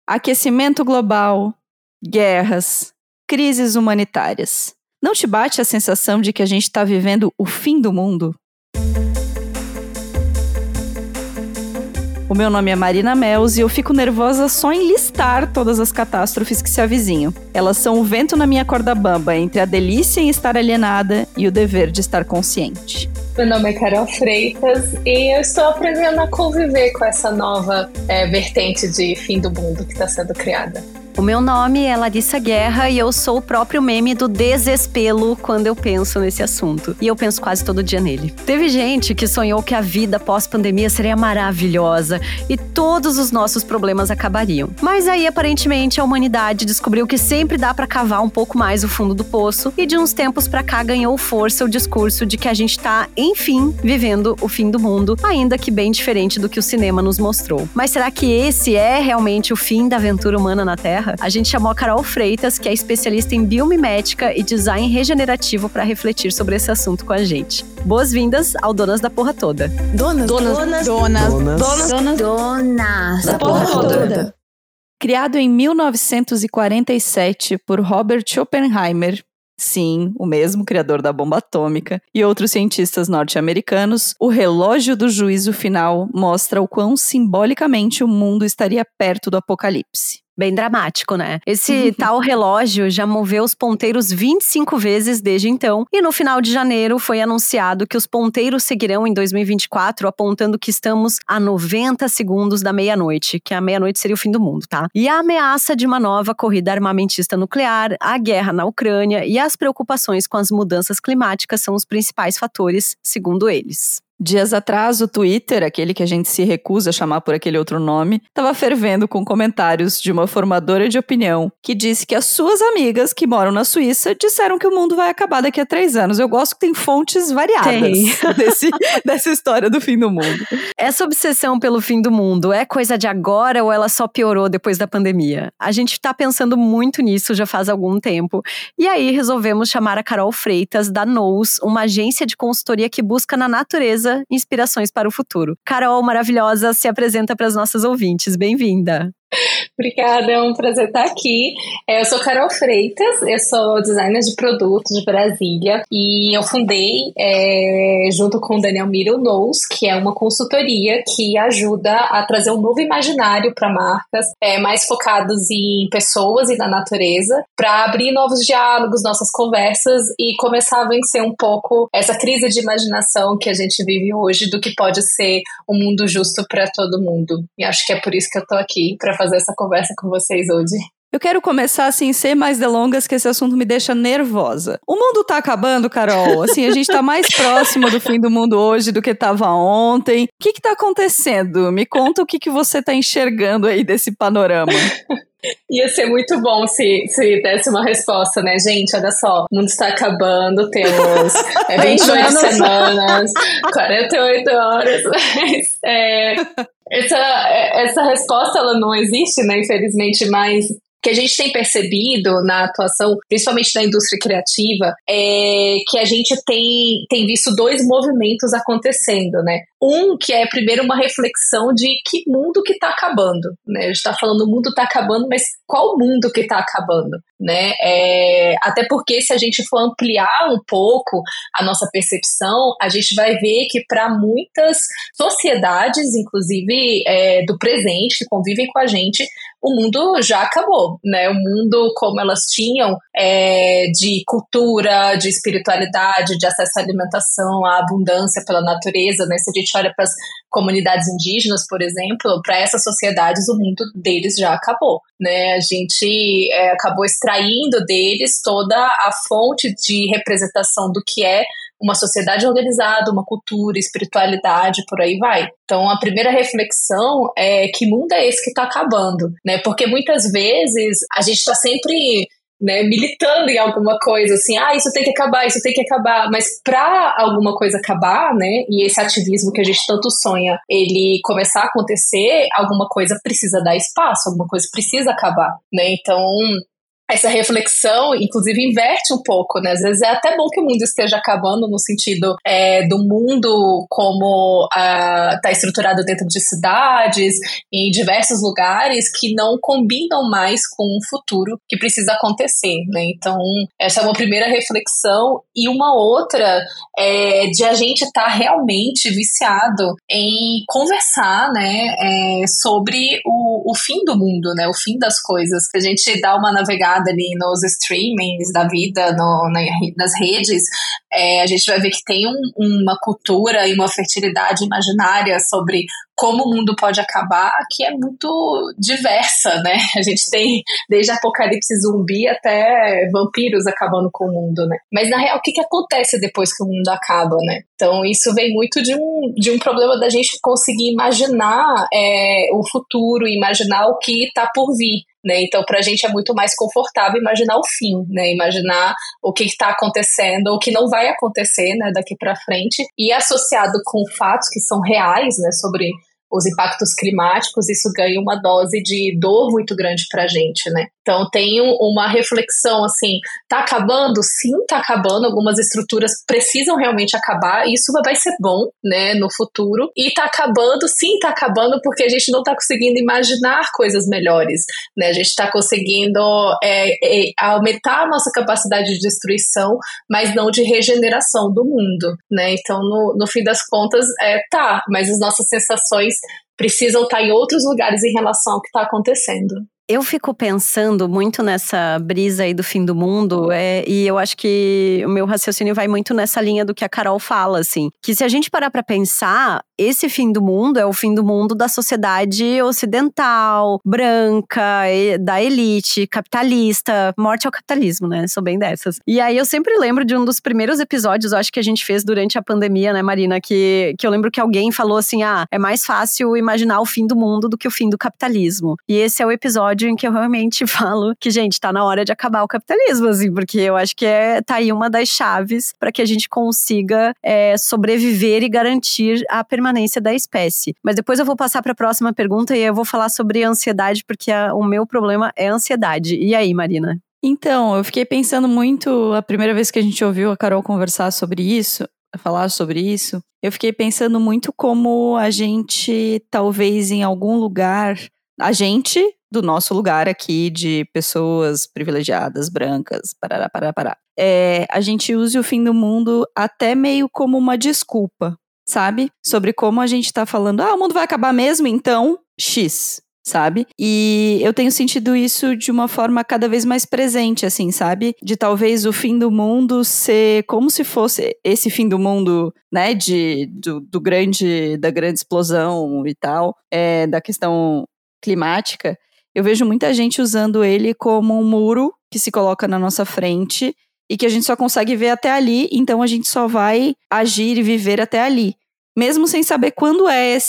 Aquecimento global, guerras, crises humanitárias. Não te bate a sensação de que a gente está vivendo o fim do mundo? O meu nome é Marina Melz e eu fico nervosa só em listar todas as catástrofes que se avizinham. Elas são o vento na minha corda bamba entre a delícia em estar alienada e o dever de estar consciente. Meu nome é Carol Freitas e eu estou aprendendo a conviver com essa nova vertente de fim do mundo que está sendo criada. O meu nome é Larissa Guerra e eu sou o próprio meme do desespero quando eu penso nesse assunto. E eu penso quase todo dia nele. Teve gente que sonhou que a vida pós-pandemia seria maravilhosa e todos os nossos problemas acabariam. Mas aí, aparentemente, a humanidade descobriu que sempre dá pra cavar um pouco mais o fundo do poço e de uns tempos pra cá ganhou força o discurso de que a gente tá, enfim, vivendo o fim do mundo, ainda que bem diferente do que o cinema nos mostrou. Mas será que esse é realmente o fim da aventura humana na Terra? A gente chamou a Carol Freitas, que é especialista em biomimética e design regenerativo, para refletir sobre esse assunto com a gente. Boas-vindas ao Donas da Porra Toda. Donas da Porra Toda. Criado em 1947 por Robert Oppenheimer, sim, o mesmo criador da bomba atômica, e outros cientistas norte-americanos, o relógio do juízo final mostra o quão simbolicamente o mundo estaria perto do apocalipse. Bem dramático, né? Esse tal relógio já moveu os ponteiros 25 vezes desde então, e no final de janeiro foi anunciado que os ponteiros seguirão em 2024, apontando que estamos a 90 segundos da meia-noite, que a meia-noite seria o fim do mundo, tá? E a ameaça de uma nova corrida armamentista nuclear, a guerra na Ucrânia e as preocupações com as mudanças climáticas são os principais fatores, segundo eles. Dias atrás, o Twitter, aquele que a gente se recusa a chamar por aquele outro nome, estava fervendo com comentários de uma formadora de opinião que disse que as suas amigas que moram na Suíça disseram que o mundo vai acabar daqui a 3 anos. Eu gosto que tem fontes variadas dessa história do fim do mundo. Essa obsessão pelo fim do mundo é coisa de agora ou ela só piorou depois da pandemia? A gente tá pensando muito nisso já faz algum tempo. E aí resolvemos chamar a Carol Freitas da Nous, uma agência de consultoria que busca na natureza inspirações para o futuro. Carol, maravilhosa, se apresenta para as nossas ouvintes. Bem-vinda! Obrigada, é um prazer estar aqui. Eu sou Carol Freitas, eu sou designer de produto de Brasília e eu fundei, junto com o Daniel Mira, o Nous, que é uma consultoria que ajuda a trazer um novo imaginário para marcas, mais focados em pessoas e na natureza, para abrir novos diálogos, nossas conversas e começar a vencer um pouco essa crise de imaginação que a gente vive hoje do que pode ser um mundo justo para todo mundo. E acho que é por isso que eu estou aqui, para fazer essa conversa com vocês hoje. Eu quero começar, assim, sem mais delongas, que esse assunto me deixa nervosa. O mundo tá acabando, Carol? Assim, a gente tá mais próximo do fim do mundo hoje do que tava ontem. O que tá acontecendo? Me conta o que você tá enxergando aí desse panorama. Ia ser muito bom se desse uma resposta, né? Gente, olha só, o mundo está acabando, temos 28 semanas, 48 horas, mas essa resposta ela não existe, né? Infelizmente, mas que a gente tem percebido na atuação, principalmente da indústria criativa, é que a gente tem visto 2 movimentos acontecendo, né? Um que é primeiro uma reflexão de que mundo que está acabando, né? A gente está falando o mundo está acabando, mas qual mundo que está acabando, né? Até porque se a gente for ampliar um pouco a nossa percepção, a gente vai ver que para muitas sociedades, inclusive do presente, que convivem com a gente, o mundo já acabou, né? O mundo como elas tinham de cultura, de espiritualidade, de acesso à alimentação, à abundância pela natureza, né? Se a gente olha para as comunidades indígenas, por exemplo, para essas sociedades o mundo deles já acabou, né? A gente acabou extraindo deles toda a fonte de representação do que é uma sociedade organizada, uma cultura, espiritualidade, por aí vai. Então, a primeira reflexão é que mundo é esse que está acabando, né? Porque muitas vezes a gente está sempre, né, militando em alguma coisa, assim, isso tem que acabar, mas para alguma coisa acabar, né, e esse ativismo que a gente tanto sonha, ele começar a acontecer, alguma coisa precisa dar espaço, alguma coisa precisa acabar, né? Então essa reflexão, inclusive, inverte um pouco, né? Às vezes é até bom que o mundo esteja acabando no sentido do mundo como está estruturado dentro de cidades, em diversos lugares que não combinam mais com o futuro que precisa acontecer, né? Então, essa é uma primeira reflexão. E uma outra é de a gente estar realmente viciado em conversar, né? Sobre o fim do mundo, né? O fim das coisas. Se a gente dá uma navegada ali nos streamings da vida, nas redes, a gente vai ver que tem uma cultura e uma fertilidade imaginária sobre como o mundo pode acabar, que é muito diversa, né? A gente tem desde apocalipse zumbi até vampiros acabando com o mundo, né? Mas na real, o que acontece depois que o mundo acaba, né? Então isso vem muito de um problema da gente conseguir imaginar o futuro, imaginar o que está por vir. Né? Então, para a gente é muito mais confortável imaginar o fim, né? Imaginar o que está acontecendo, o que não vai acontecer, né, daqui para frente, e associado com fatos que são reais, né, sobre os impactos climáticos, isso ganha uma dose de dor muito grande para a gente, né? Então tem uma reflexão assim, tá acabando? Sim, tá acabando, algumas estruturas precisam realmente acabar, e isso vai ser bom, né, no futuro, e tá acabando, sim, tá acabando porque a gente não tá conseguindo imaginar coisas melhores, né, a gente tá conseguindo aumentar a nossa capacidade de destruição, mas não de regeneração do mundo, né, então no fim das contas, mas as nossas sensações precisam estar em outros lugares em relação ao que está acontecendo. Eu fico pensando muito nessa brisa aí do fim do mundo, e eu acho que o meu raciocínio vai muito nessa linha do que a Carol fala, assim. Que se a gente parar pra pensar, esse fim do mundo é o fim do mundo da sociedade ocidental, branca, da elite, capitalista. Morte ao capitalismo, né? Sou bem dessas. E aí eu sempre lembro de um dos primeiros episódios, eu acho que a gente fez durante a pandemia, né, Marina? Que eu lembro que alguém falou assim, é mais fácil imaginar o fim do mundo do que o fim do capitalismo. E esse é o episódio em que eu realmente falo que, gente, tá na hora de acabar o capitalismo, assim, porque eu acho que tá aí uma das chaves para que a gente consiga sobreviver e garantir a permanência da espécie. Mas depois eu vou passar para a próxima pergunta e eu vou falar sobre ansiedade, porque o meu problema é ansiedade. E aí, Marina? Então, eu fiquei pensando muito, a primeira vez que a gente ouviu a Carol conversar sobre isso, falar sobre isso, eu fiquei pensando muito como a gente, talvez em algum lugar, a gente, do nosso lugar aqui, de pessoas privilegiadas, brancas, parará. A gente use o fim do mundo até meio como uma desculpa, sabe? Sobre como a gente tá falando, o mundo vai acabar mesmo, então, X, sabe? E eu tenho sentido isso de uma forma cada vez mais presente, assim, sabe? De talvez o fim do mundo ser como se fosse esse fim do mundo, né? Da grande explosão e tal, da questão climática. Eu vejo muita gente usando ele como um muro que se coloca na nossa frente e que a gente só consegue ver até ali, então a gente só vai agir e viver até ali, mesmo sem saber quando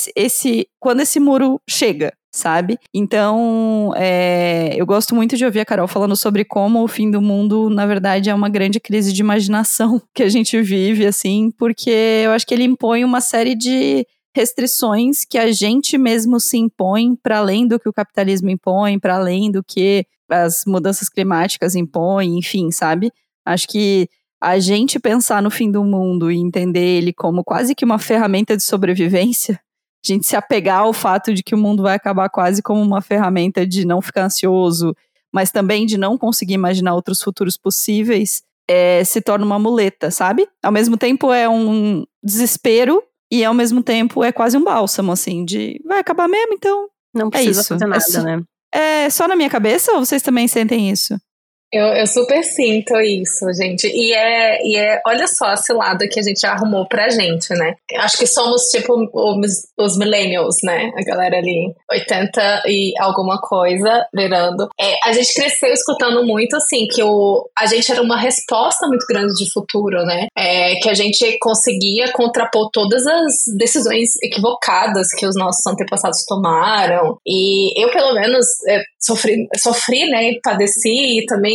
quando esse muro chega, sabe? Então, eu gosto muito de ouvir a Carol falando sobre como o fim do mundo, na verdade, é uma grande crise de imaginação que a gente vive, assim, porque eu acho que ele impõe uma série de restrições que a gente mesmo se impõe para além do que o capitalismo impõe, para além do que as mudanças climáticas impõem, enfim, sabe? Acho que a gente pensar no fim do mundo e entender ele como quase que uma ferramenta de sobrevivência, a gente se apegar ao fato de que o mundo vai acabar quase como uma ferramenta de não ficar ansioso, mas também de não conseguir imaginar outros futuros possíveis, se torna uma muleta, sabe? Ao mesmo tempo é um desespero, e ao mesmo tempo é quase um bálsamo, assim, de vai acabar mesmo, então não precisa fazer nada, né? É só na minha cabeça ou vocês também sentem isso? Eu super sinto isso, gente. E olha só a cilada que a gente arrumou pra gente, né? Acho que somos tipo os millennials, né? A galera ali, 80 e alguma coisa, virando. A gente cresceu escutando muito, assim, que a gente era uma resposta muito grande de futuro, né? Que a gente conseguia contrapor todas as decisões equivocadas que os nossos antepassados tomaram. E eu, pelo menos, sofri, né? Padeci e também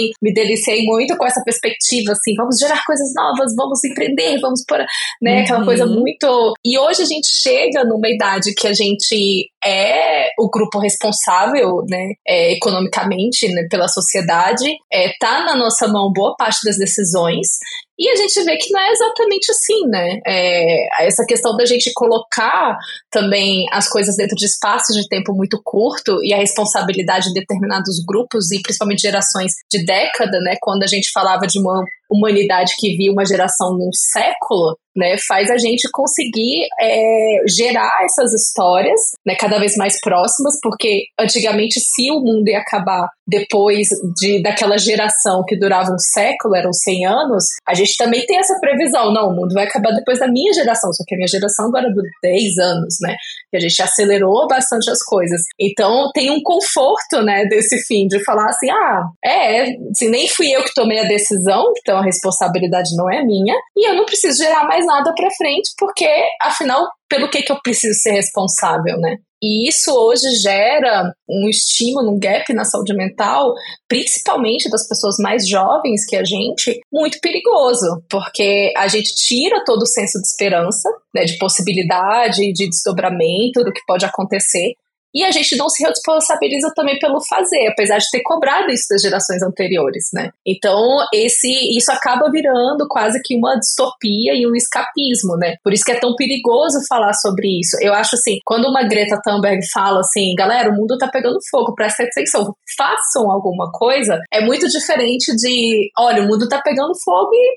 também me deliciei muito com essa perspectiva, assim, vamos gerar coisas novas, vamos empreender, vamos por, né, aquela coisa muito... E hoje a gente chega numa idade que a gente é o grupo responsável, né, economicamente, né, pela sociedade, tá na nossa mão boa parte das decisões, e a gente vê que não é exatamente assim, né? Essa questão da gente colocar também as coisas dentro de espaços de tempo muito curto e a responsabilidade de determinados grupos e principalmente gerações de década, né? Quando a gente falava de uma humanidade que via uma geração num século, né, faz a gente conseguir gerar essas histórias, né, cada vez mais próximas, porque antigamente, se o mundo ia acabar depois daquela geração que durava um século, eram 100 anos, a gente também tem essa previsão, não, o mundo vai acabar depois da minha geração, só que a minha geração agora dura 10 anos, né, que a gente acelerou bastante as coisas. Então tem um conforto, né, desse fim, de falar assim, assim, nem fui eu que tomei a decisão, então a responsabilidade não é minha, e eu não preciso gerar mais nada pra frente, porque, afinal, pelo que eu preciso ser responsável, né? E isso hoje gera um estímulo, um gap na saúde mental, principalmente das pessoas mais jovens que a gente, muito perigoso, porque a gente tira todo o senso de esperança, né, de possibilidade, de desdobramento do que pode acontecer, e a gente não se responsabiliza também pelo fazer, apesar de ter cobrado isso das gerações anteriores, né? Então, isso acaba virando quase que uma distopia e um escapismo, né? Por isso que é tão perigoso falar sobre isso. Eu acho assim, quando uma Greta Thunberg fala assim, galera, o mundo tá pegando fogo, prestem atenção, façam alguma coisa, é muito diferente de, olha, o mundo tá pegando fogo e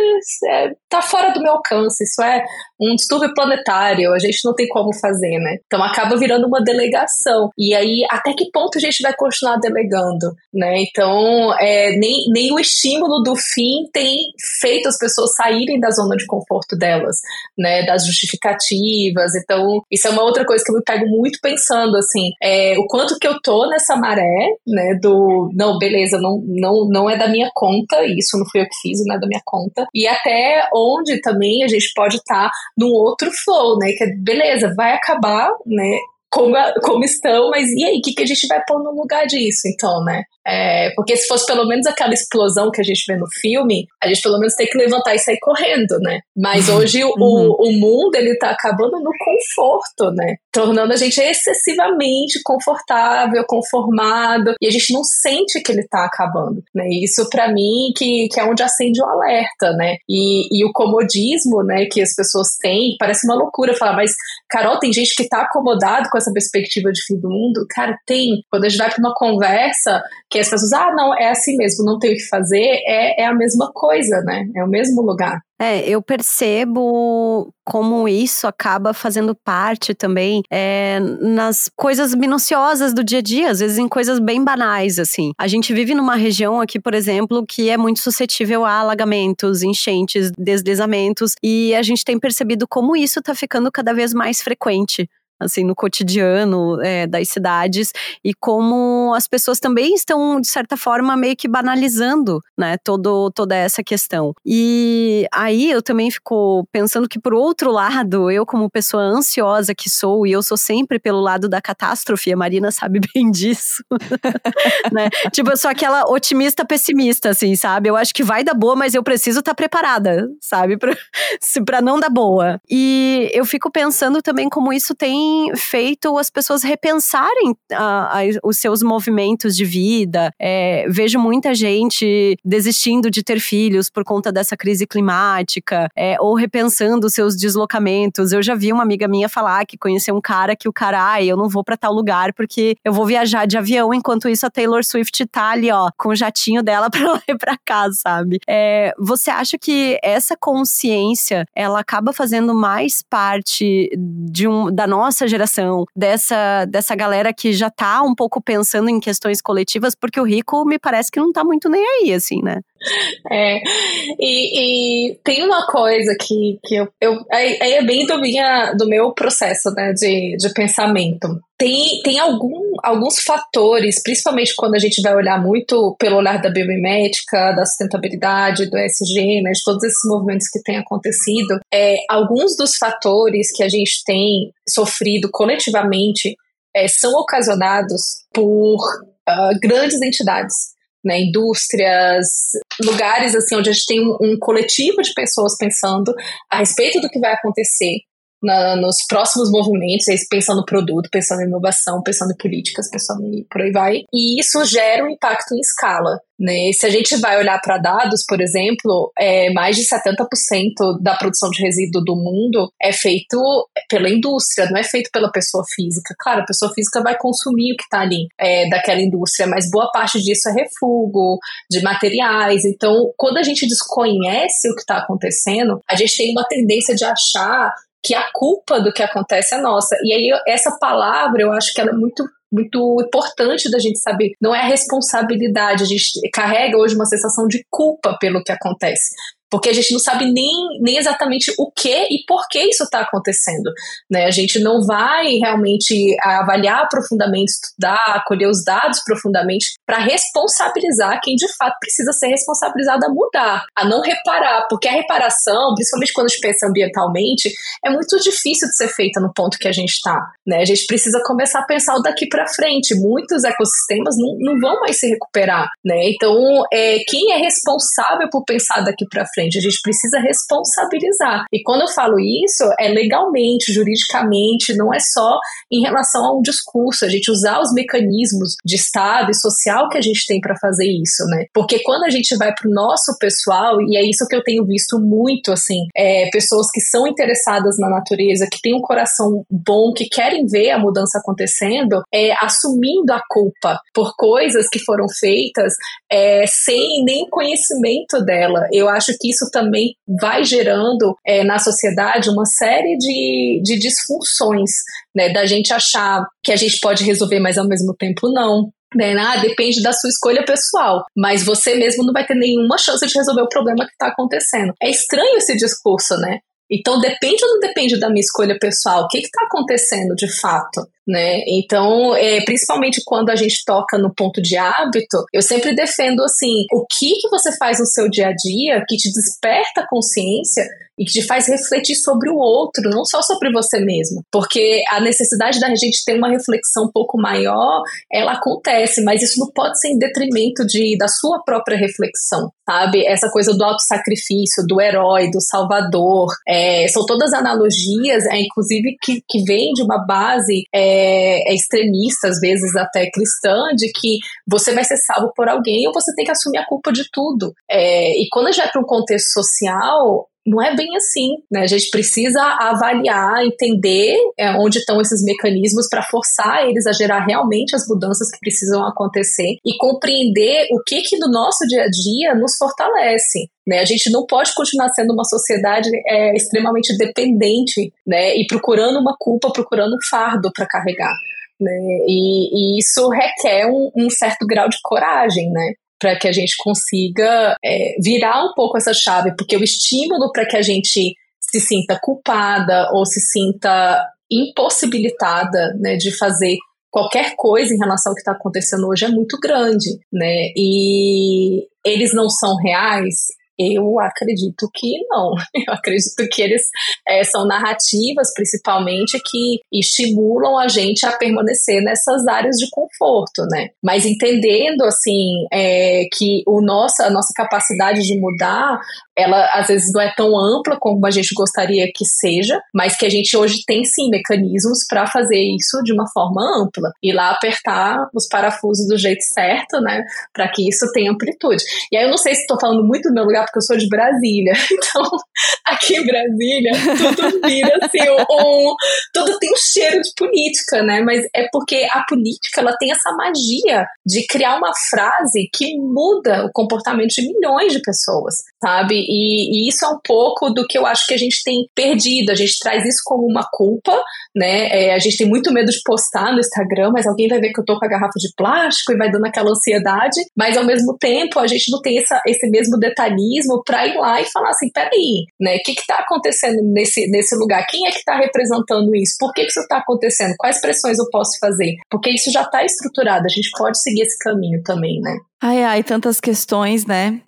tá fora do meu alcance, isso é um distúrbio planetário, a gente não tem como fazer, né? Então acaba virando uma delegação, e aí até que ponto a gente vai continuar delegando, né? Então nem o estímulo do fim tem feito as pessoas saírem da zona de conforto delas, né? Das justificativas. Então isso é uma outra coisa que eu me pego muito pensando, assim, o quanto que eu tô nessa maré, né? Não, beleza, não é da minha conta, isso não fui eu que fiz, não é da minha conta, e até onde também a gente pode estar num outro flow, né, que é, beleza, vai acabar, né, como estão, mas e aí, o que a gente vai pôr no lugar disso, então, né? Porque se fosse pelo menos aquela explosão que a gente vê no filme, a gente pelo menos tem que levantar e sair correndo, né? Mas hoje o mundo, ele tá acabando no conforto, né? Tornando a gente excessivamente confortável, conformado, e a gente não sente que ele tá acabando, né? Isso pra mim que é onde acende o alerta, né? E o comodismo, né, que as pessoas têm, parece uma loucura falar, mas Carol, tem gente que tá acomodado com essa perspectiva de fim do mundo? Cara, tem. Quando a gente vai pra uma conversa que as pessoas, não, é assim mesmo, não tem o que fazer, é a mesma coisa, né? É o mesmo lugar. Eu percebo como isso acaba fazendo parte também nas coisas minuciosas do dia a dia, às vezes em coisas bem banais, assim. A gente vive numa região aqui, por exemplo, que é muito suscetível a alagamentos, enchentes, deslizamentos, e a gente tem percebido como isso tá ficando cada vez mais frequente, assim, no cotidiano das cidades, e como as pessoas também estão, de certa forma, meio que banalizando, né, toda essa questão. E aí eu também fico pensando que, por outro lado, eu como pessoa ansiosa que sou, e eu sou sempre pelo lado da catástrofe, a Marina sabe bem disso, né, tipo, eu sou aquela otimista pessimista, assim, sabe, eu acho que vai dar boa, mas eu preciso estar preparada, sabe, pra não dar boa. E eu fico pensando também como isso tem feito as pessoas repensarem os seus movimentos de vida. Vejo muita gente desistindo de ter filhos por conta dessa crise climática, ou repensando seus deslocamentos. Eu já vi uma amiga minha falar que conheceu um cara que eu não vou pra tal lugar porque eu vou viajar de avião, enquanto isso a Taylor Swift tá ali, ó, com o jatinho dela pra lá e pra cá, sabe? Você acha que essa consciência, ela acaba fazendo mais parte da nossa geração, dessa galera que já tá um pouco pensando em questões coletivas, porque o rico me parece que não tá muito nem aí, assim, né? E tem uma coisa que é bem do meu processo, né, de pensamento. Tem alguns fatores, principalmente quando a gente vai olhar muito pelo olhar da biomimética, da sustentabilidade, do ESG, né, de todos esses movimentos que têm acontecido. Alguns dos fatores que a gente tem sofrido coletivamente são ocasionados por grandes entidades, né, indústrias, lugares assim onde a gente tem um coletivo de pessoas pensando a respeito do que vai acontecer nos próximos movimentos, pensando no produto, pensando em inovação, pensando em políticas, pensando por aí vai. E isso gera um impacto em escala, né? Se a gente vai olhar para dados, por exemplo, mais de 70% da produção de resíduo do mundo é feito pela indústria, não é feito pela pessoa física. Claro, a pessoa física vai consumir o que está ali daquela indústria, mas boa parte disso é refúgio de materiais. Então, quando a gente desconhece o que está acontecendo, a gente tem uma tendência de achar que a culpa do que acontece é nossa. E aí, essa palavra, eu acho que ela é muito importante da gente saber. Não é a responsabilidade. A gente carrega hoje uma sensação de culpa pelo que acontece. Porque a gente não sabe nem exatamente o que e por que isso está acontecendo, né? A gente não vai realmente avaliar profundamente, estudar, colher os dados profundamente para responsabilizar quem de fato precisa ser responsabilizado a mudar, a não reparar, porque a reparação, principalmente quando a gente pensa ambientalmente, é muito difícil de ser feita no ponto que a gente está, né? A gente precisa começar a pensar o daqui para frente. Muitos ecossistemas não vão mais se recuperar, né? Então, quem é responsável por pensar daqui para frente? A gente precisa responsabilizar. E quando eu falo isso, é legalmente, juridicamente, não é só em relação a um discurso, a gente usar os mecanismos de Estado e social que a gente tem para fazer isso, né? Porque quando a gente vai para o nosso pessoal, e é isso que eu tenho visto muito, assim, pessoas que são interessadas na natureza, que têm um coração bom, que querem ver a mudança acontecendo, assumindo a culpa por coisas que foram feitas sem nem conhecimento dela. Eu acho que isso também vai gerando na sociedade uma série de disfunções, né? Da gente achar que a gente pode resolver, mas ao mesmo tempo não. Depende da sua escolha pessoal, mas você mesmo não vai ter nenhuma chance de resolver o problema que está acontecendo. É estranho esse discurso, né? Então, depende ou não depende da minha escolha pessoal? O que está acontecendo de fato? Né? Então, principalmente quando a gente toca no ponto de hábito, eu sempre defendo assim, o que você faz no seu dia a dia que te desperta a consciência e que te faz refletir sobre o outro, não só sobre você mesmo. Porque a necessidade da gente ter uma reflexão um pouco maior, ela acontece, mas isso não pode ser em detrimento da sua própria reflexão, sabe? Essa coisa do autossacrifício, do herói, do salvador, são todas analogias, inclusive que vêm de uma base extremista, às vezes até cristã, de que você vai ser salvo por alguém ou você tem que assumir a culpa de tudo. E quando a gente vai para um contexto social, não é bem assim, né? A gente precisa avaliar, entender onde estão esses mecanismos para forçar eles a gerar realmente as mudanças que precisam acontecer e compreender o que no nosso dia a dia nos fortalece, né? A gente não pode continuar sendo uma sociedade extremamente dependente, né? E procurando uma culpa, procurando um fardo para carregar, né? E isso requer um certo grau de coragem, né? Para que a gente consiga virar um pouco essa chave, porque o estímulo para que a gente se sinta culpada ou se sinta impossibilitada, né, de fazer qualquer coisa em relação ao que está acontecendo hoje é muito grande, né? E eles não são reais? Eu acredito que não. Eu acredito que eles são narrativas, principalmente, que estimulam a gente a permanecer nessas áreas de conforto, né? Mas entendendo, assim, que a nossa capacidade de mudar, ela às vezes não é tão ampla como a gente gostaria que seja, mas que a gente hoje tem, sim, mecanismos para fazer isso de uma forma ampla. E lá apertar os parafusos do jeito certo, né? Para que isso tenha amplitude. E aí eu não sei se estou falando muito do meu lugar, porque eu sou de Brasília, então aqui em Brasília tudo vira assim, tudo tem um cheiro de política, né? Mas é porque a política, ela tem essa magia de criar uma frase que muda o comportamento de milhões de pessoas, sabe? E isso é um pouco do que eu acho que a gente tem perdido. A gente traz isso como uma culpa, né? A gente tem muito medo de postar no Instagram, mas alguém vai ver que eu tô com a garrafa de plástico e vai dando aquela ansiedade, mas ao mesmo tempo a gente não tem esse mesmo detalhismo para ir lá e falar assim, peraí, né? O que tá acontecendo nesse lugar? Quem é que tá representando isso? Por que isso tá acontecendo? Quais pressões eu posso fazer? Porque isso já tá estruturado, a gente pode seguir esse caminho também, né? Ai, tantas questões, né?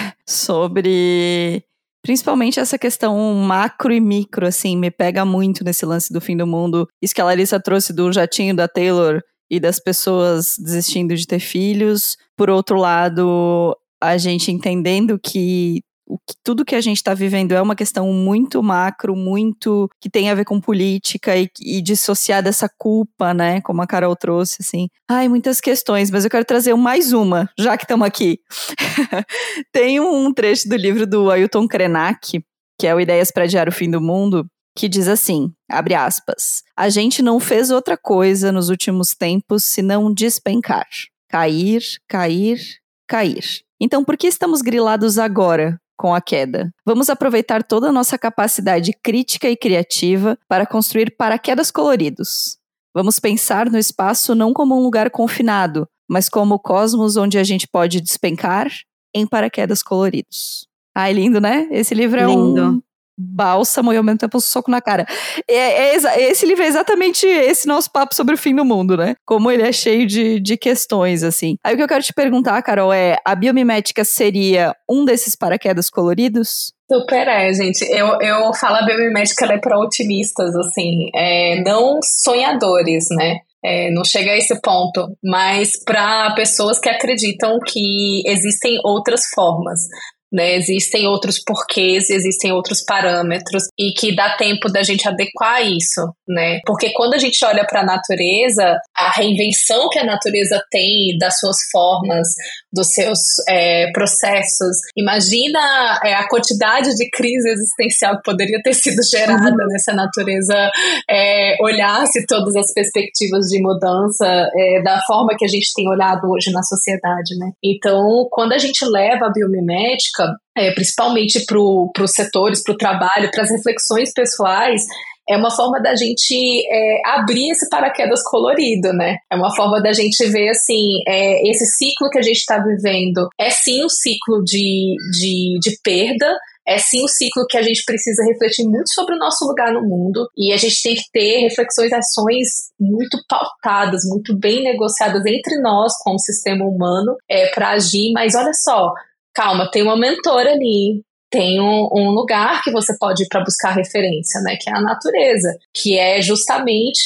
Sobre... Principalmente essa questão macro e micro, assim, me pega muito nesse lance do fim do mundo. Isso que a Larissa trouxe do jatinho da Taylor e das pessoas desistindo de ter filhos. Por outro lado, a gente entendendo que tudo que a gente está vivendo é uma questão muito macro, muito que tem a ver com política e dissociar dessa culpa, né? Como a Carol trouxe, assim. Ai, muitas questões, mas eu quero trazer mais uma, já que estamos aqui. Tem um trecho do livro do Ailton Krenak, que é o Ideias para Adiar o Fim do Mundo, que diz assim, abre aspas, a gente não fez outra coisa nos últimos tempos senão despencar. Cair, cair, cair. Então, por que estamos grilados agora com a queda? Vamos aproveitar toda a nossa capacidade crítica e criativa para construir paraquedas coloridos. Vamos pensar no espaço não como um lugar confinado, mas como o cosmos onde a gente pode despencar em paraquedas coloridos. Ai, lindo, né? Esse livro é um bálsamo e ao mesmo tempo um soco na cara. Esse livro é exatamente esse nosso papo sobre o fim do mundo, né? Como ele é cheio de questões, assim. Aí o que eu quero te perguntar, Carol, a biomimética seria um desses paraquedas coloridos? Super gente. Eu falo a biomimética, ela é para otimistas, assim, não sonhadores, né? Não chega a esse ponto, mas para pessoas que acreditam que existem outras formas. Né, existem outros porquês, existem outros parâmetros e que dá tempo da gente adequar isso, né? Porque quando a gente olha para a natureza, a reinvenção que a natureza tem das suas formas, dos seus processos, imagina a quantidade de crise existencial que poderia ter sido gerada nessa natureza olhasse todas as perspectivas de mudança da forma que a gente tem olhado hoje na sociedade, né? Então, quando a gente leva a biomimética, principalmente para os setores, para o trabalho, para as reflexões pessoais, é uma forma da gente abrir esse paraquedas colorido, né? É uma forma da gente ver, assim, esse ciclo que a gente está vivendo é sim um ciclo de perda, é sim um ciclo que a gente precisa refletir muito sobre o nosso lugar no mundo e a gente tem que ter reflexões e ações muito pautadas, muito bem negociadas entre nós como sistema humano para agir, mas olha só, calma, tem uma mentora ali, tem um lugar que você pode ir para buscar referência, né, que é a natureza, que é justamente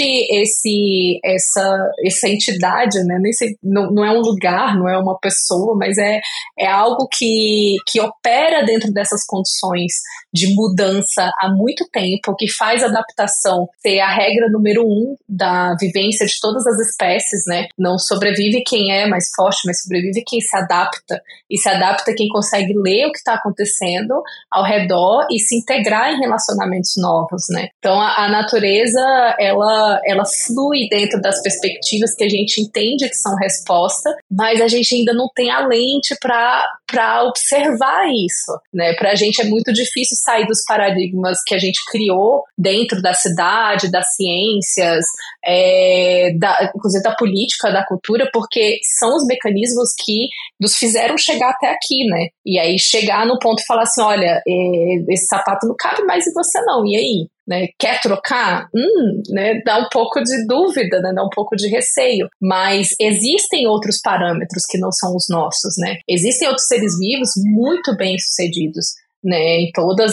essa entidade, né, não é um lugar, não é uma pessoa, mas é algo que opera dentro dessas condições de mudança há muito tempo, que faz adaptação ser a regra número 1 da vivência de todas as espécies, né, não sobrevive quem é mais forte, mas sobrevive quem se adapta, e se adapta quem consegue ler o que está acontecendo ao redor e se integrar em relacionamentos novos, né? Então a natureza ela flui dentro das perspectivas que a gente entende que são resposta, mas a gente ainda não tem a lente para observar isso, né? Para a gente é muito difícil sair dos paradigmas que a gente criou dentro da cidade, das ciências, inclusive da política, da cultura, porque são os mecanismos que nos fizeram chegar até aqui, né? E aí chegar no ponto e falar assim, olha, esse sapato não cabe mais em você não, e aí? Né? Quer trocar? Né? Dá um pouco de dúvida, né? Dá um pouco de receio, mas existem outros parâmetros que não são os nossos, né? Existem outros seres vivos muito bem sucedidos, né, em todas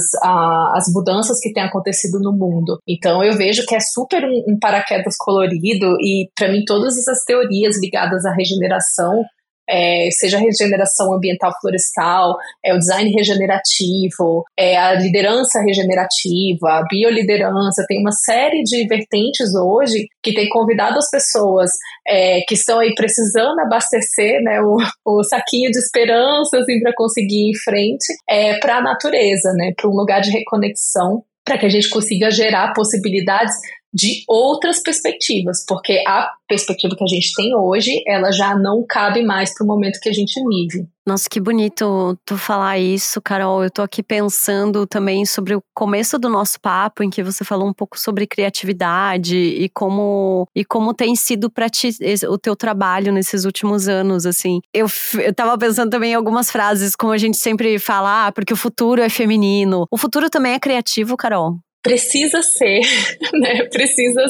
as mudanças que têm acontecido no mundo. Então eu vejo que é super um paraquedas colorido e para mim todas essas teorias ligadas à regeneração, seja a regeneração ambiental florestal, o design regenerativo, a liderança regenerativa, a bioliderança, tem uma série de vertentes hoje que tem convidado as pessoas que estão aí precisando abastecer, né, o saquinho de esperança assim, para conseguir ir em frente para a natureza, né, para um lugar de reconexão, para que a gente consiga gerar possibilidades de outras perspectivas, porque a perspectiva que a gente tem hoje, ela já não cabe mais para o momento que a gente vive. Nossa, que bonito tu falar isso, Carol. Eu tô aqui pensando também sobre o começo do nosso papo, em que você falou um pouco sobre criatividade e como tem sido pra ti o teu trabalho nesses últimos anos, assim. Eu tava pensando também em algumas frases, como a gente sempre fala, porque o futuro é feminino. O futuro também é criativo, Carol? precisa ser, né? Precisa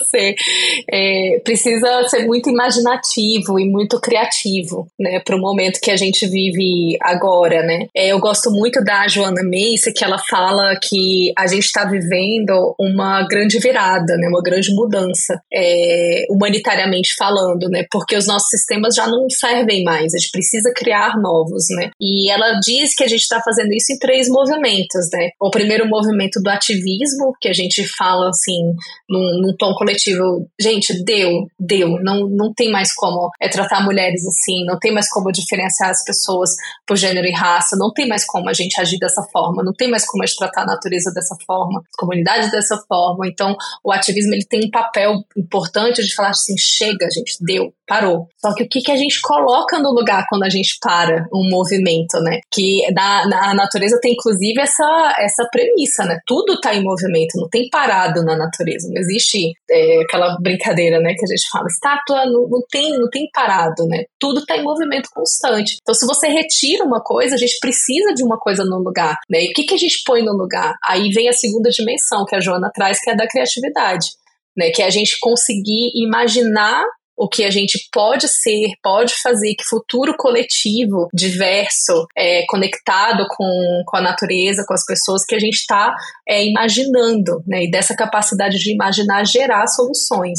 ser muito imaginativo e muito criativo, né? Para o momento que a gente vive agora, né? Eu gosto muito da Joanna Macy, que ela fala que a gente está vivendo uma grande virada, né? Uma grande mudança, humanitariamente falando, né? Porque os nossos sistemas já não servem mais, a gente precisa criar novos, né? E ela diz que a gente está fazendo isso em 3 movimentos, né? O primeiro movimento do ativismo, que a gente fala assim, num tom coletivo, gente, deu, não tem mais como tratar mulheres assim, não tem mais como diferenciar as pessoas por gênero e raça, não tem mais como a gente agir dessa forma, não tem mais como a gente tratar a natureza dessa forma, as comunidades dessa forma. Então, o ativismo, ele tem um papel importante de falar assim, chega, gente, deu, parou. Só que o que a gente coloca no lugar quando a gente para um movimento, né? Que a natureza tem, inclusive, essa premissa, né? Tudo tá em movimento, não tem parado na natureza, não existe aquela brincadeira, né, que a gente fala, estátua não tem parado, né? Tudo tá em movimento constante. Então, se você retira uma coisa, a gente precisa de uma coisa no lugar, né? E o que a gente põe no lugar? Aí vem a segunda dimensão que a Joana traz, que é a da criatividade, né? Que é a gente conseguir imaginar o que a gente pode ser, pode fazer, que futuro coletivo, diverso, conectado com a natureza, com as pessoas, que a gente está imaginando, né? E dessa capacidade de imaginar, gerar soluções.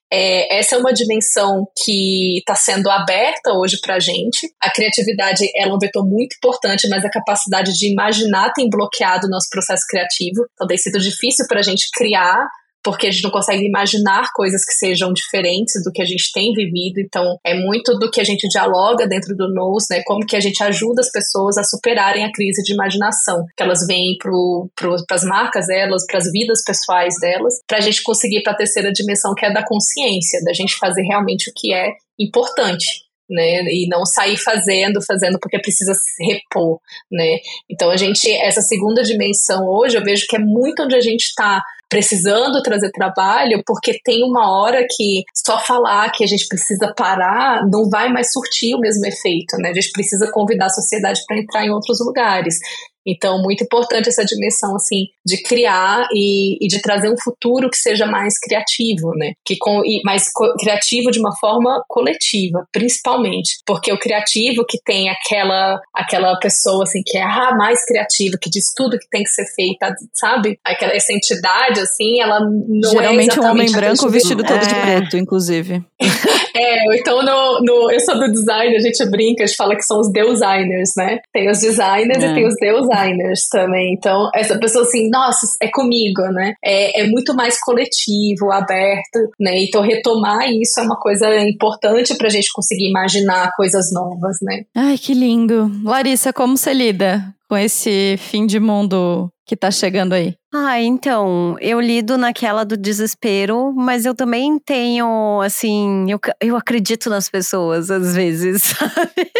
Essa é uma dimensão que está sendo aberta hoje para a gente. A criatividade é um vetor muito importante, mas a capacidade de imaginar tem bloqueado o nosso processo criativo. Então tem sido difícil para a gente criar, porque a gente não consegue imaginar coisas que sejam diferentes do que a gente tem vivido. Então, é muito do que a gente dialoga dentro do Nous, né? Como que a gente ajuda as pessoas a superarem a crise de imaginação, que elas vêm para as marcas delas, para as vidas pessoais delas, para a gente conseguir para a terceira dimensão, que é da consciência, da gente fazer realmente o que é importante, né? E não sair fazendo porque precisa se repor, né? Então, essa segunda dimensão hoje, eu vejo que é muito onde a gente está precisando trazer trabalho, porque tem uma hora que só falar que a gente precisa parar não vai mais surtir o mesmo efeito, né? A gente precisa convidar a sociedade para entrar em outros lugares. Então, muito importante essa dimensão, assim, de criar e de trazer um futuro que seja mais criativo, né? Mais criativo de uma forma coletiva, principalmente. Porque o criativo que tem aquela pessoa, assim, que é a mais criativa, que diz tudo que tem que ser feito, sabe? Essa entidade, assim, ela não geralmente é exatamente um homem branco vestido todo de preto, inclusive. Então eu sou do design, a gente brinca, a gente fala que são os designers, né? Tem os designers e tem os designers também. Então, essa pessoa assim, nossa, é comigo, né? É muito mais coletivo, aberto, né? Então, retomar isso é uma coisa importante pra gente conseguir imaginar coisas novas, né? Ai, que lindo. Larissa, como você lida com esse fim de mundo que tá chegando aí? Então, eu lido naquela do desespero, mas eu também tenho, assim, eu acredito nas pessoas, às vezes, sabe?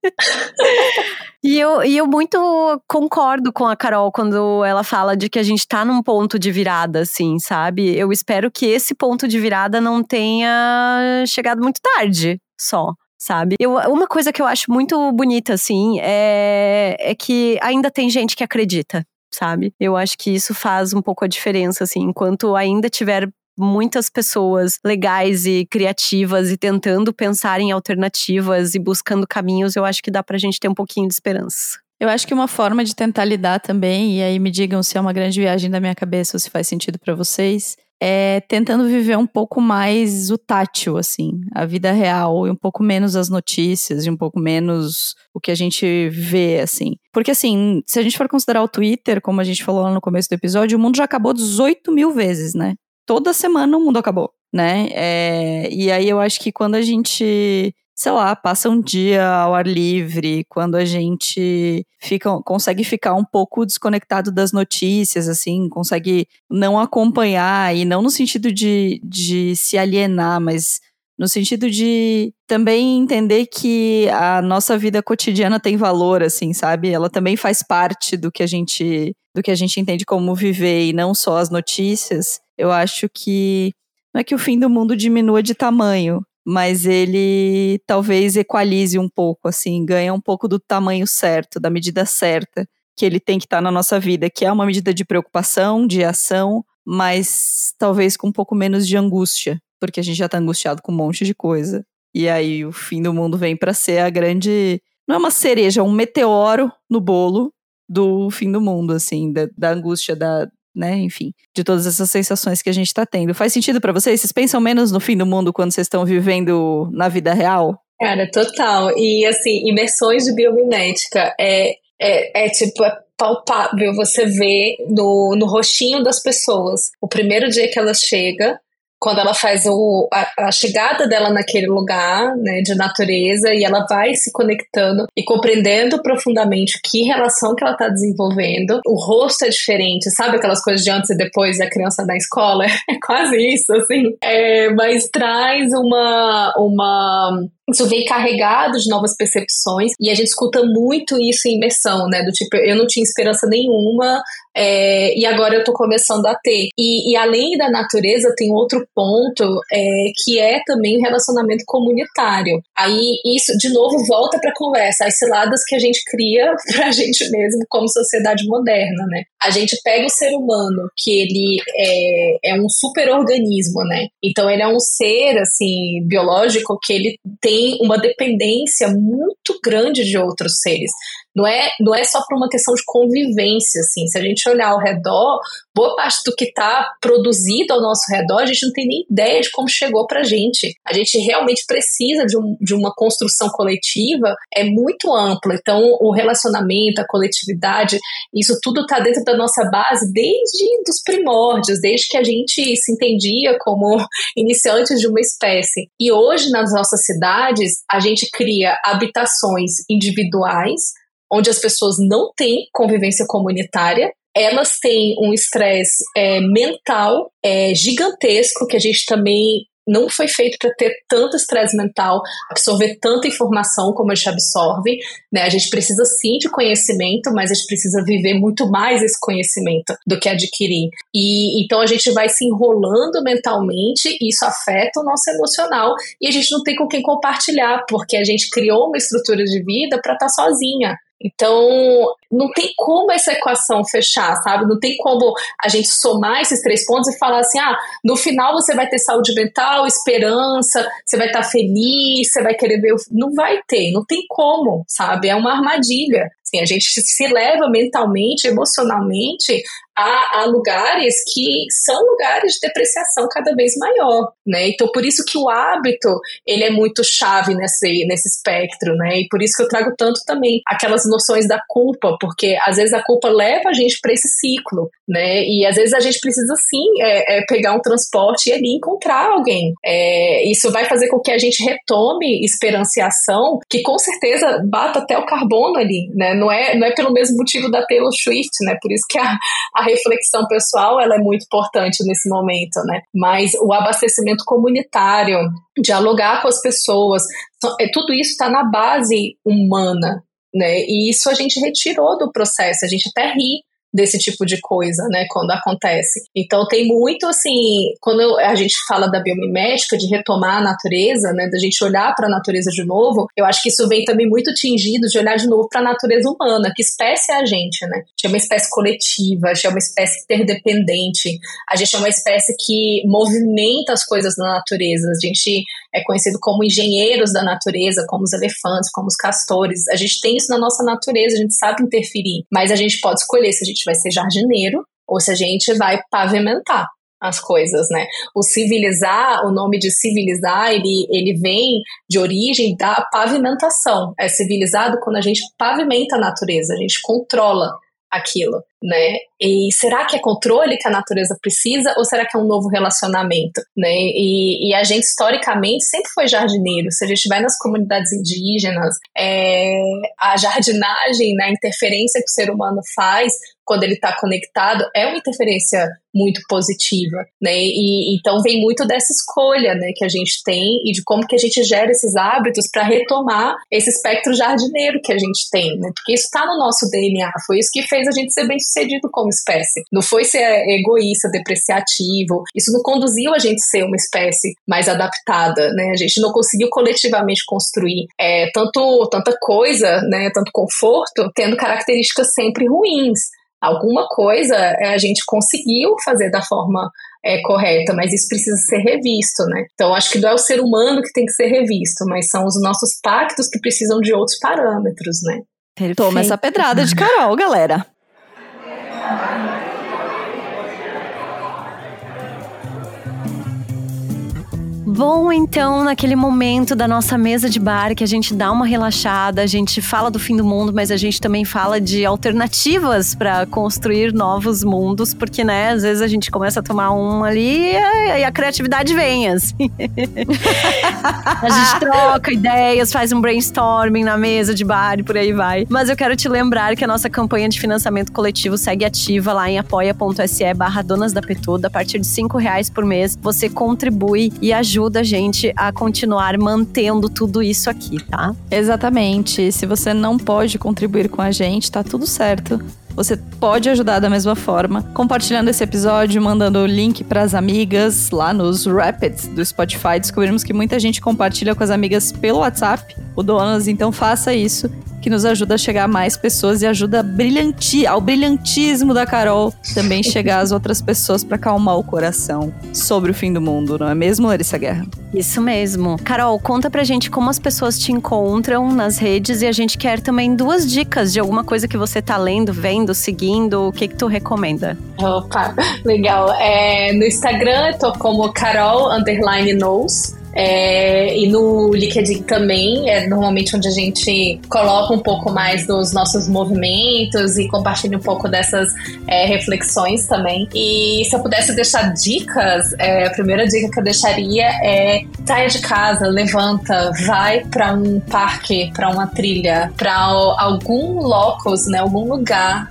E eu muito concordo com a Carol quando ela fala de que a gente tá num ponto de virada, assim, sabe? Eu espero que esse ponto de virada não tenha chegado muito tarde, só. Sabe? Uma coisa que eu acho muito bonita, assim, é que ainda tem gente que acredita, sabe? Eu acho que isso faz um pouco a diferença, assim, enquanto ainda tiver muitas pessoas legais e criativas e tentando pensar em alternativas e buscando caminhos, eu acho que dá pra gente ter um pouquinho de esperança. Eu acho que uma forma de tentar lidar também, e aí me digam se é uma grande viagem da minha cabeça ou se faz sentido pra vocês, é tentando viver um pouco mais o tátil, assim, a vida real, e um pouco menos as notícias, e um pouco menos o que a gente vê, assim. Porque, assim, se a gente for considerar o Twitter, como a gente falou lá no começo do episódio, o mundo já acabou 18 mil vezes, né? Toda semana o mundo acabou, né? E aí eu acho que quando a gente, sei lá, passa um dia ao ar livre, quando a gente consegue ficar um pouco desconectado das notícias, assim, consegue não acompanhar, e não no sentido de se alienar, mas no sentido de também entender que a nossa vida cotidiana tem valor, assim, sabe? Ela também faz parte do que a gente entende como viver, e não só as notícias. Eu acho que não é que o fim do mundo diminua de tamanho, mas ele talvez equalize um pouco, assim, ganha um pouco do tamanho certo, da medida certa que ele tem que estar na nossa vida, que é uma medida de preocupação, de ação, mas talvez com um pouco menos de angústia, porque a gente já tá angustiado com um monte de coisa. E aí o fim do mundo vem pra ser a grande... Não é uma cereja, é um meteoro no bolo do fim do mundo, assim, da angústia, né, enfim, de todas essas sensações que a gente tá tendo. Faz sentido pra vocês? Vocês pensam menos no fim do mundo quando vocês estão vivendo na vida real? Cara, total. E, assim, imersões de biomimética tipo, é palpável, você vê no rostinho das pessoas. O primeiro dia que ela chega, quando ela faz a chegada dela naquele lugar, né, de natureza, e ela vai se conectando e compreendendo profundamente que relação que ela está desenvolvendo. O rosto é diferente, sabe aquelas coisas de antes e depois da criança na escola? É quase isso, assim. Mas traz isso vem carregado de novas percepções, e a gente escuta muito isso em imersão, né? Do tipo, eu não tinha esperança nenhuma, e agora eu tô começando a ter. E além da natureza, tem outro ponto, que é também o relacionamento comunitário. Aí isso, de novo, volta pra conversa, as ciladas que a gente cria pra gente mesmo como sociedade moderna, né? A gente pega o ser humano, que ele é um super-organismo, né? Então ele é um ser, assim, biológico, que ele tem uma dependência muito grande de outros seres. Não é só por uma questão de convivência, assim. Se a gente olhar ao redor, boa parte do que está produzido ao nosso redor, a gente não tem nem ideia de como chegou pra gente. A gente realmente precisa de uma construção coletiva, muito ampla. Então, o relacionamento, a coletividade, isso tudo está dentro da nossa base desde os primórdios, desde que a gente se entendia como iniciantes de uma espécie. E hoje, nas nossas cidades, a gente cria habitações individuais, onde as pessoas não têm convivência comunitária, elas têm um estresse mental gigantesco, que a gente também não foi feito para ter tanto estresse mental, absorver tanta informação como a gente absorve, né? A gente precisa sim de conhecimento, mas a gente precisa viver muito mais esse conhecimento do que adquirir. E então a gente vai se enrolando mentalmente, e isso afeta o nosso emocional, e a gente não tem com quem compartilhar, porque a gente criou uma estrutura de vida para estar sozinha. Então, não tem como essa equação fechar, sabe? Não tem como a gente somar esses 3 pontos e falar assim, no final você vai ter saúde mental, esperança, você vai estar feliz, você vai querer ver... Não vai ter, não tem como, sabe? É uma armadilha. Assim, a gente se leva mentalmente, emocionalmente a lugares que são lugares de depreciação cada vez maior, né? Então, por isso que o hábito, ele é muito chave nesse espectro, né? E por isso que eu trago tanto também aquelas noções da culpa, porque às vezes a culpa leva a gente para esse ciclo, né? E às vezes a gente precisa sim pegar um transporte e ali encontrar alguém. Isso vai fazer com que a gente retome esperanciação, que com certeza bata até o carbono ali, né? Não é pelo mesmo motivo da Taylor Swift, né? Por isso que a reflexão pessoal, ela é muito importante nesse momento, né? Mas o abastecimento comunitário, dialogar com as pessoas, tudo isso está na base humana, né? E isso a gente retirou do processo, a gente até ri desse tipo de coisa, né, quando acontece. Então tem muito, assim, quando a gente fala da biomimética, de retomar a natureza, né, da gente olhar para a natureza de novo, eu acho que isso vem também muito tingido de olhar de novo para a natureza humana. Que espécie é a gente, né? A gente é uma espécie coletiva, a gente é uma espécie interdependente, a gente é uma espécie que movimenta as coisas na natureza, a gente é conhecido como engenheiros da natureza, como os elefantes, como os castores. A gente tem isso na nossa natureza, a gente sabe interferir, mas a gente pode escolher se a gente vai ser jardineiro ou se a gente vai pavimentar as coisas, né? O civilizar, o nome de civilizar, ele vem de origem da pavimentação. É civilizado quando a gente pavimenta a natureza, a gente controla aquilo, né? E será que é controle que a natureza precisa ou será que é um novo relacionamento, né? E a gente historicamente sempre foi jardineiro. Se a gente vai nas comunidades indígenas, a jardinagem, né, a interferência que o ser humano faz quando ele está conectado é uma interferência muito positiva, né? E então vem muito dessa escolha, né, que a gente tem e de como que a gente gera esses hábitos para retomar esse espectro jardineiro que a gente tem, né? Porque isso está no nosso DNA, foi isso que fez a gente ser bem-sucedido como espécie. Não foi ser egoísta, depreciativo, isso não conduziu a gente a ser uma espécie mais adaptada, né? A gente não conseguiu coletivamente construir tanta coisa, né, tanto conforto, tendo características sempre ruins. alguma coisa a gente conseguiu fazer da forma correta, mas isso precisa ser revisto, né? Então, acho que não é o ser humano que tem que ser revisto, mas são os nossos pactos que precisam de outros parâmetros, né? Perfeito. Toma essa pedrada de Carol, galera. Bom, então, naquele momento da nossa mesa de bar que a gente dá uma relaxada, a gente fala do fim do mundo, mas a gente também fala de alternativas para construir novos mundos, porque, né, às vezes a gente começa a tomar um ali e a criatividade vem, assim. A gente troca ideias, faz um brainstorming na mesa de bar e por aí vai. Mas eu quero te lembrar que a nossa campanha de financiamento coletivo segue ativa lá em apoia.se/donasdapetuda. A partir de R$5 por mês, você contribui e ajuda a gente a continuar mantendo tudo isso aqui, tá? Exatamente. Se você não pode contribuir com a gente, tá tudo certo. Você pode ajudar da mesma forma, compartilhando esse episódio, mandando o link pras amigas lá nos Rapids do Spotify. Descobrimos que muita gente compartilha com as amigas pelo WhatsApp, o Donas, então faça isso, que nos ajuda a chegar a mais pessoas e ajuda ao brilhantismo da Carol também chegar às outras pessoas para acalmar o coração sobre o fim do mundo, não é mesmo, Larissa Guerra? Isso mesmo. Carol, conta pra gente como as pessoas te encontram nas redes e a gente quer também 2 dicas de alguma coisa que você tá lendo, vendo, seguindo, o que tu recomenda? Opa, legal. No Instagram eu tô como Carol_knows. E no LinkedIn também, normalmente onde a gente coloca um pouco mais dos nossos movimentos e compartilha um pouco dessas reflexões também. E se eu pudesse deixar dicas, a primeira dica que eu deixaria é: saia de casa, levanta, vai para um parque, para uma trilha, para algum locus, né, algum lugar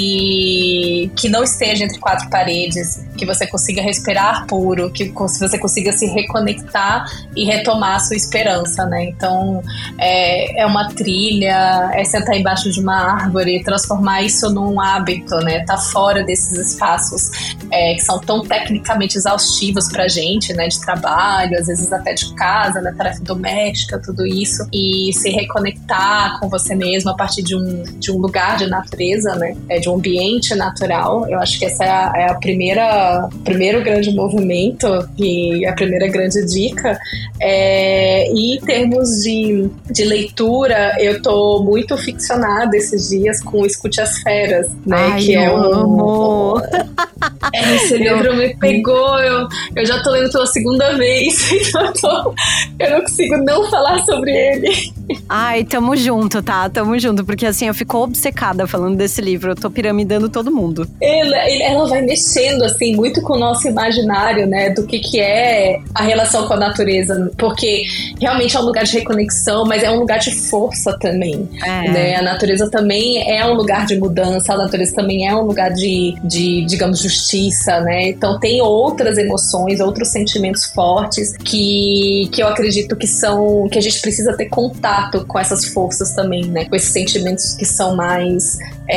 que não esteja entre 4 paredes, que você consiga respirar puro, que você consiga se reconectar e retomar a sua esperança, né? Então, é uma trilha, sentar embaixo de uma árvore, transformar isso num hábito, né? Tá fora desses espaços que são tão tecnicamente exaustivos pra gente, né? De trabalho, às vezes até de casa, né? Tarefa doméstica, tudo isso. E se reconectar com você mesmo a partir de um lugar de natureza, né? De um ambiente natural. Eu acho que essa é primeiro grande movimento e a primeira grande dica. E em termos de leitura, eu tô muito ficcionada esses dias com Escute as Feras, né? Ai, que amo! Esse livro me pegou, eu já tô lendo pela segunda vez, então eu não consigo não falar sobre ele. Ai, tamo junto, tá? Tamo junto, porque assim, eu fico obcecada falando desse livro, eu tô piramidando todo mundo. Ela vai mexendo, assim, muito com o nosso imaginário, né, do que é a relação com a natureza, porque realmente é um lugar de reconexão, mas é um lugar de força também, né? A natureza também é um lugar de mudança, a natureza também é um lugar de digamos, justiça, né? Então tem outras emoções, outros sentimentos fortes que eu acredito que a gente precisa ter contato com essas forças também, né? Com esses sentimentos que são mais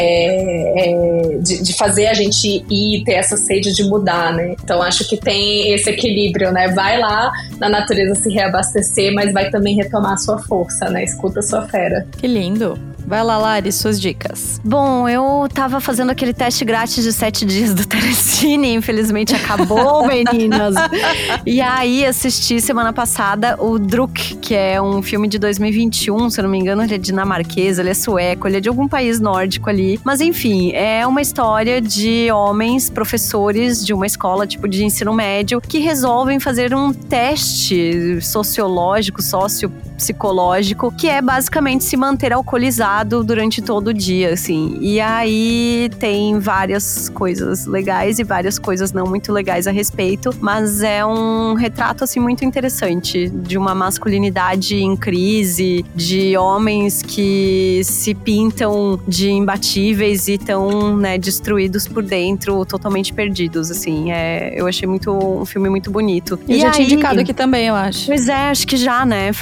de fazer a gente ir, ter essa sede de mudar, né? Então acho que tem esse equilíbrio, né? Vai lá na natureza se reabastecer, mas vai também retomar a sua força, né? Escuta a sua fera. Que lindo! Vai lá, Lari, suas dicas. Bom, eu tava fazendo aquele teste grátis de 7 dias do Telecine, infelizmente acabou, meninas. E aí assisti semana passada o Druk, que é um filme de 2021, se eu não me engano, ele é dinamarquês, ele é sueco, ele é de algum país nórdico ali. Mas enfim, é uma história de homens, professores de uma escola tipo de ensino médio, que resolvem fazer um teste sociológico, sociopsicológico, que é basicamente se manter alcoolizado durante todo o dia, assim. E aí tem várias coisas legais e várias coisas não muito legais a respeito, mas é um retrato, assim, muito interessante de uma masculinidade em crise, de homens que se pintam de imbatíveis e estão, né, destruídos por dentro, totalmente perdidos, assim. Eu achei um filme muito bonito. E já tinha indicado aqui também, eu acho. Pois é, acho que já, né? Porque é um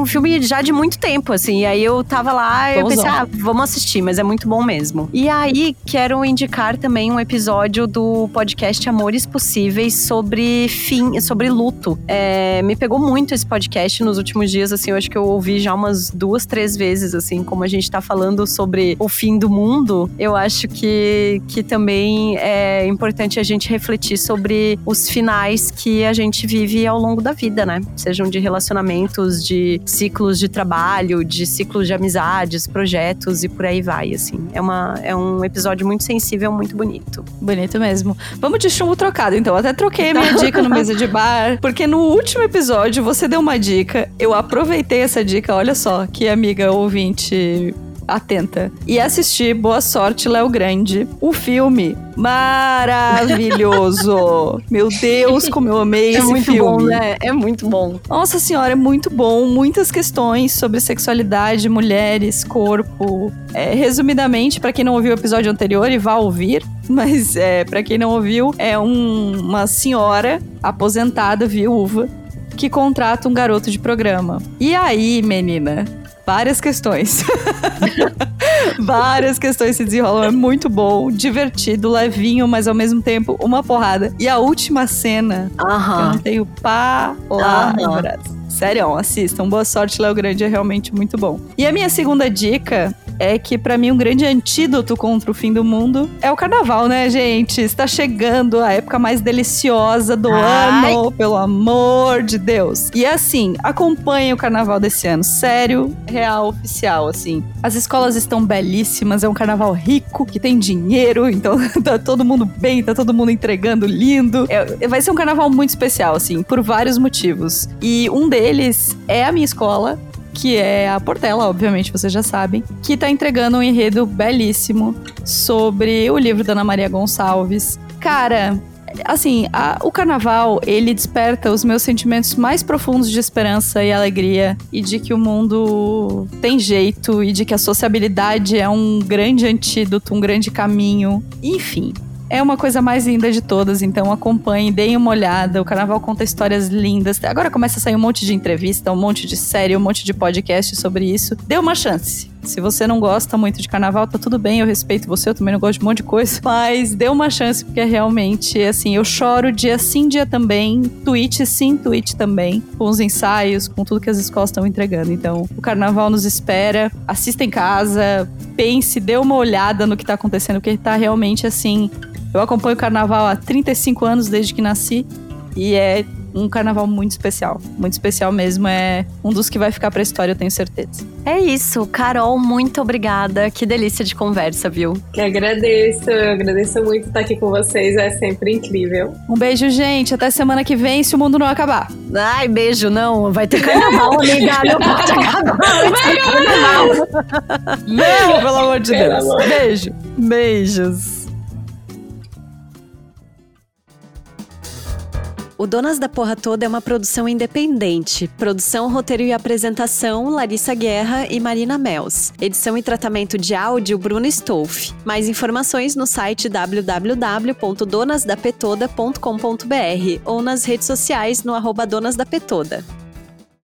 filme já de muito tempo, assim. E aí eu tava lá, eu pensei, vamos assistir, mas é muito bom mesmo. E aí, quero indicar também um episódio do podcast Amores Possíveis sobre luto. Me pegou muito esse podcast nos últimos dias, assim, eu acho que eu ouvi já umas 2, 3 vezes, assim, como a gente tá falando sobre o fim do mundo, eu acho que também é importante a gente refletir sobre os finais que a gente vive ao longo da vida, né? Sejam de relacionamentos, de ciclos de trabalho, de ciclos de amizades, projetos e por aí vai, assim. É um episódio muito sensível, muito bonito. Bonito mesmo. Vamos de chumbo trocado, então. Eu até troquei minha dica no Mesa de Bar, porque no último episódio você deu uma dica, eu aproveitei essa dica, olha só, que amiga ouvinte atenta. E assisti Boa Sorte, Léo Grande. O filme maravilhoso. Meu Deus, como eu amei esse filme. É muito bom, né? É muito bom. Nossa senhora, é muito bom. Muitas questões sobre sexualidade, mulheres, corpo. Resumidamente, pra quem não ouviu o episódio anterior e vá ouvir, mas pra quem não ouviu, é uma senhora aposentada, viúva, que contrata um garoto de programa. E aí, menina, várias questões. Várias questões se desenrolam. É muito bom, divertido, levinho, mas ao mesmo tempo uma porrada. E a última cena, eu não tenho palavras. Sério, assistam. Boa Sorte, Léo Grande, é realmente muito bom. E a minha segunda dica é que, pra mim, um grande antídoto contra o fim do mundo é o carnaval, né, gente? Está chegando a época mais deliciosa do ano, pelo amor de Deus. E assim, acompanhem o carnaval desse ano. Sério, real, oficial, assim. As escolas estão belíssimas, é um carnaval rico, que tem dinheiro, então tá todo mundo bem, tá todo mundo entregando lindo. Vai ser um carnaval muito especial, assim, por vários motivos. E um deles é a minha escola, que é a Portela, obviamente, vocês já sabem, que tá entregando um enredo belíssimo sobre o livro da Ana Maria Gonçalves. Cara, assim, o carnaval, ele desperta os meus sentimentos mais profundos de esperança e alegria, e de que o mundo tem jeito, e de que a sociabilidade é um grande antídoto, um grande caminho, enfim. É uma coisa mais linda de todas, então acompanhem, deem uma olhada. O carnaval conta histórias lindas. Agora começa a sair um monte de entrevista, um monte de série, um monte de podcast sobre isso. Dê uma chance. Se você não gosta muito de carnaval, tá tudo bem, eu respeito você, eu também não gosto de um monte de coisa. Mas dê uma chance, porque é realmente, assim, eu choro dia sim, dia também. Tweet sim, tweet também. Com os ensaios, com tudo que as escolas estão entregando. Então, o carnaval nos espera. Assista em casa, pense, dê uma olhada no que tá acontecendo, porque tá realmente, assim... Eu acompanho o carnaval há 35 anos, desde que nasci, e é um carnaval muito especial mesmo, é um dos que vai ficar pra história, eu tenho certeza. É isso, Carol, muito obrigada, que delícia de conversa, viu? Que agradeço, eu agradeço muito estar aqui com vocês, é sempre incrível. Um beijo, gente, até semana que vem, se o mundo não acabar. Ai, beijo, não, vai ter carnaval, amiga, não pode acabar, vai ter carnaval. Não, pelo amor de Deus, beijo. Beijos. O Donas da Porra Toda é uma produção independente. Produção, roteiro e apresentação, Larissa Guerra e Marina Mels. Edição e tratamento de áudio, Bruno Stolf. Mais informações no site www.donasdapetoda.com.br ou nas redes sociais no @donasdapetoda.